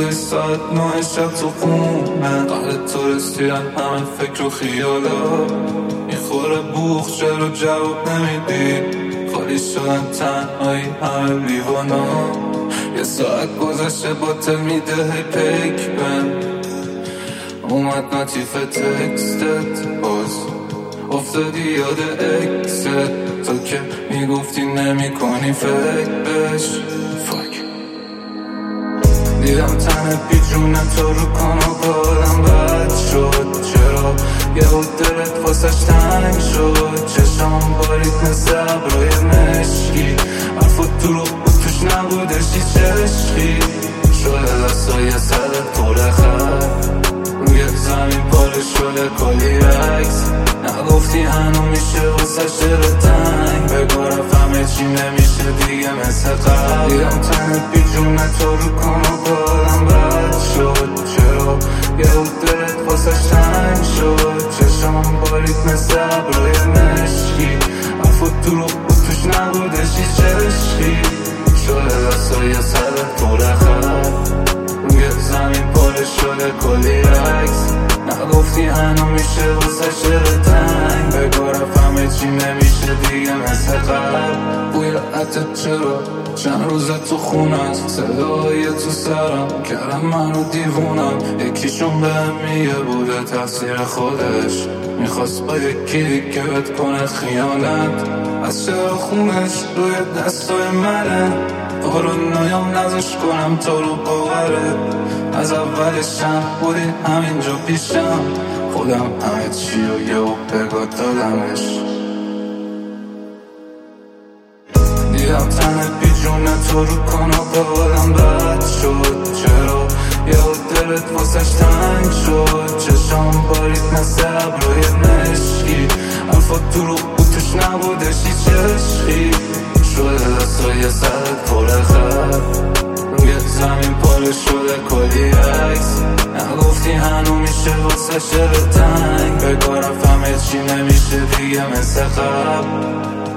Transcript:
گذاشت ساعت 9 شب تو خونه، قهر تو رسیدن همه فکر و خیالا، میخوره بوخ چرا جواب نمیدی، خالی شدن تنهایی همه لیوانا. یه ساعت گذاشته باطل میده هی پیک بن، اومد نتیف تکستت باز افتادی یاد اکست، تو که میگفتی نمی کنی فکر بش. فاک دیدم تنه بیجونه تو رو کن و کارم بد شد، چرا یه بود دلت واسش تنگ شد، چشم باریک مثل ابرای مشکی، حرفت تو رو توش نبودش هیچ عشقی، شده دستای سرت پر خط، روی زمین پاره شده کلی عکس، نگفتی هنو میشه واسه دل تنگ، بگو رفت چی نمیشه دیگه مثل قبل. دیدم تنت بیجونه تو رو کن و کارم بد شد، چرا یه بود دلت واسه تنگ شد، چشم باریک مثل ابرای مشکی، حرفت تو رو توش نبودش هیچ عشقی، شده دستای سرت پر خط، روی زمین پاره شده کلی عکس، نگفتی هنو میشه واسه دل تنگ، بگو رفت چی نمیشه دیگه مثل قبل. بوی عطر چرا چند روزه تو خونت، صدای تو سرم کردم منو دیوونم، یکیشون بهم میگه بوده تقصیر خودش، میخواست با یکی دیگه بهت کنه خیانت، از چرا خونش روی دستای منه، پارانویام نذاش کنم تو رو باوره، از اولشم بودی همینجا پیشم، خودم همه چی رو یه و بگاه دادمش. دیدم تنت بیجونه تو رو کن و کارم بد شد، چرا یه دلت واسش تنگ شد، چشم باریک مثل ابرای مشکی، حرفات تو رو توش نبودش هیچ عشقی، شده دستای سرت پر خط، روی زمین پاره شده کلی عکس، نگفتی هنو میشه واسه دل تنگ، بگو رفت چی نمیشه دیگه مثل قبل.